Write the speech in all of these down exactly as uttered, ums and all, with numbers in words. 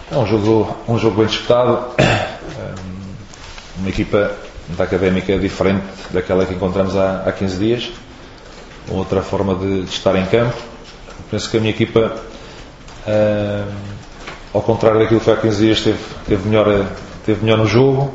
É um jogo, um jogo bem disputado, uma equipa da Académica diferente daquela que encontramos há, há quinze dias, outra forma de, de estar em campo. Penso que a minha equipa, ao contrário daquilo que foi há quinze dias, teve, teve, melhor, teve melhor no jogo.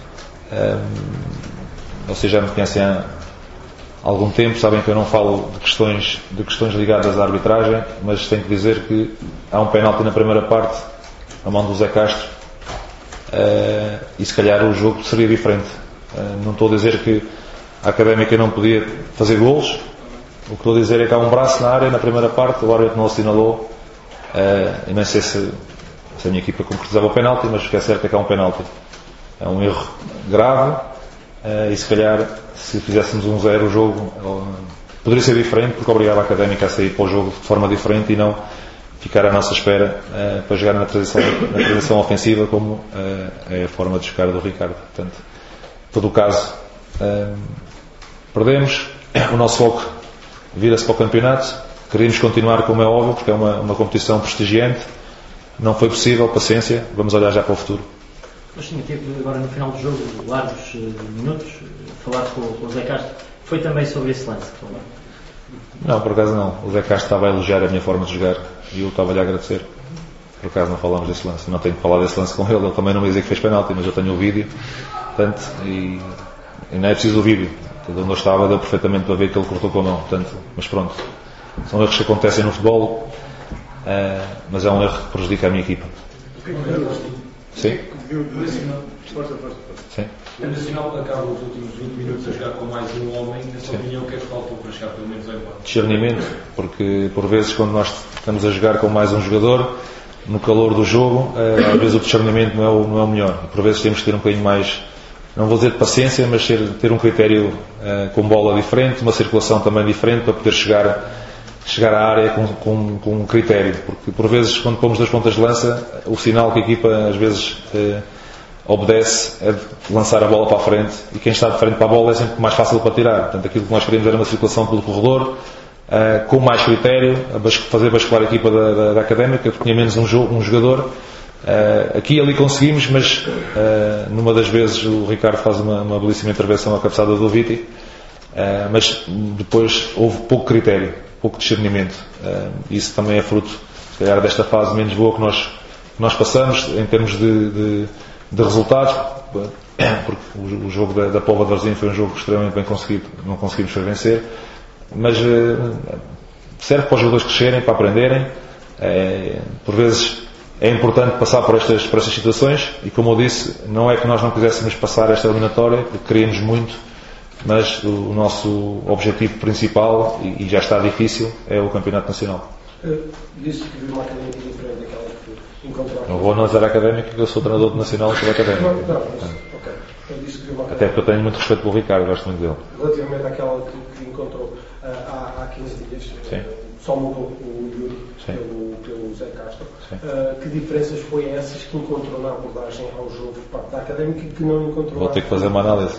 Vocês já me conhecem há algum tempo, sabem que eu não falo de questões, de questões ligadas à arbitragem, mas tenho que dizer que há um penalti na primeira parte, a mão do Zé Castro, uh, e se calhar o jogo seria diferente. Uh, não estou a dizer que a Académica não podia fazer golos, o que estou a dizer é que há um braço na área na primeira parte, o árbitro não assinalou, uh, e não sei se, se a minha equipa concretizava o penalti, mas o que é certo é que há um penalti. É um erro grave, uh, e se calhar se fizéssemos um zero o jogo uh, poderia ser diferente, porque obrigava a Académica a sair para o jogo de forma diferente e não ficar à nossa espera uh, para jogar na transição, na transição ofensiva, como uh, é a forma de jogar do Ricardo. Portanto, em todo o caso, uh, perdemos, o nosso foco vira-se para o campeonato, queríamos continuar, como é óbvio, porque é uma, uma competição prestigiante, não foi possível, paciência, vamos olhar já para o futuro. Mas sim, teve agora no final do jogo largos uh, minutos, uh, falar com, com o Zé Castro, foi também sobre esse lance? Também. Não, por acaso não, o Zé Castro estava a elogiar a minha forma de jogar e eu estava-lhe a agradecer. Por acaso não falámos desse lance, não tenho que falar desse lance com ele, ele também não me dizer que fez penalti, mas eu tenho o vídeo, portanto, e, e não é preciso o vídeo, de onde eu estava deu perfeitamente para ver que ele cortou com a mão, portanto, mas pronto, são erros que acontecem no futebol, uh, mas é um erro que prejudica a minha equipa. Sim? Sim. O Nacional acaba os últimos vinte minutos a jogar com mais um homem. Na sua opinião, o que é que faltou para chegar pelo menos ao empate? Discernimento, porque por vezes quando nós estamos a jogar com mais um jogador, no calor do jogo, às vezes o discernimento não é o, não é o melhor. Por vezes temos que ter um bocadinho mais, não vou dizer de paciência, mas ter, ter um critério uh, com bola diferente, uma circulação também diferente para poder chegar, chegar à área com, com, com um critério. Porque por vezes quando pomos das pontas de lança, o sinal que a equipa às vezes uh, obedece é de lançar a bola para a frente, e quem está de frente para a bola é sempre mais fácil para tirar. Portanto, aquilo que nós queríamos era uma circulação pelo corredor, uh, com mais critério, a bas- fazer bascular a equipa da, da, da Académica, que tinha menos um, jo- um jogador. Uh, aqui e ali conseguimos, mas uh, numa das vezes o Ricardo faz uma, uma belíssima intervenção à cabeçada do Viti, uh, mas depois houve pouco critério, pouco discernimento. Uh, isso também é fruto, se calhar, desta fase menos boa que nós, que nós passamos, em termos de, de de resultados, porque o jogo da, da Póvoa de Varzim foi um jogo extremamente bem conseguido, não conseguimos vencer, mas serve para os jogadores crescerem, para aprenderem. É, por vezes é importante passar por estas, por estas situações, e como eu disse, não é que nós não quiséssemos passar esta eliminatória, porque queríamos muito, mas o, o nosso objetivo principal, e, e já está difícil, é o Campeonato Nacional. Uh, disse que viu uma académica diferente daquela que encontrou. Não vou analisar a Académica, porque eu sou treinador do Nacional e sou Académica. Não, não, mas, ok. Eu disse que viu uma Até porque eu tenho muito respeito pelo Ricardo, gosto muito dele. Relativamente àquela que, que encontrou uh, há, há quinze dias, uh, só mudou o Yuri pelo, pelo Zé Castro. Uh, que diferenças foi essas que encontrou na abordagem ao jogo por parte da Académica que não encontrou? Vou ter que fazer uma análise.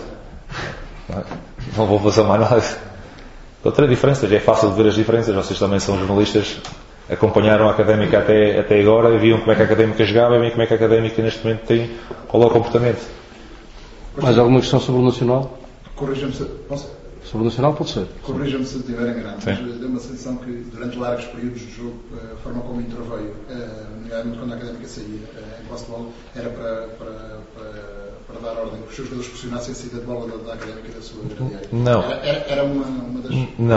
Não vou fazer uma análise. Outra diferença, já é fácil de ver as diferenças, vocês também são jornalistas, acompanharam a Académica até, até agora e viam como é que a Académica jogava e viam como é que a Académica neste momento tem, qual é o comportamento. Mais alguma questão sobre o Nacional? Corrija-me se... Posso? Sobre o Nacional pode ser. Corrija-me se estiver enganado, Sim. mas deu uma sensação que durante largos períodos do jogo, a forma como interveio, nomeadamente quando a Académica saía em posse de bola, era para, para, para, para dar ordem que os seus jogadores pressionassem a saída de bola da, da Académica e da sua grande área. Não. Era, era uma, uma das... Não.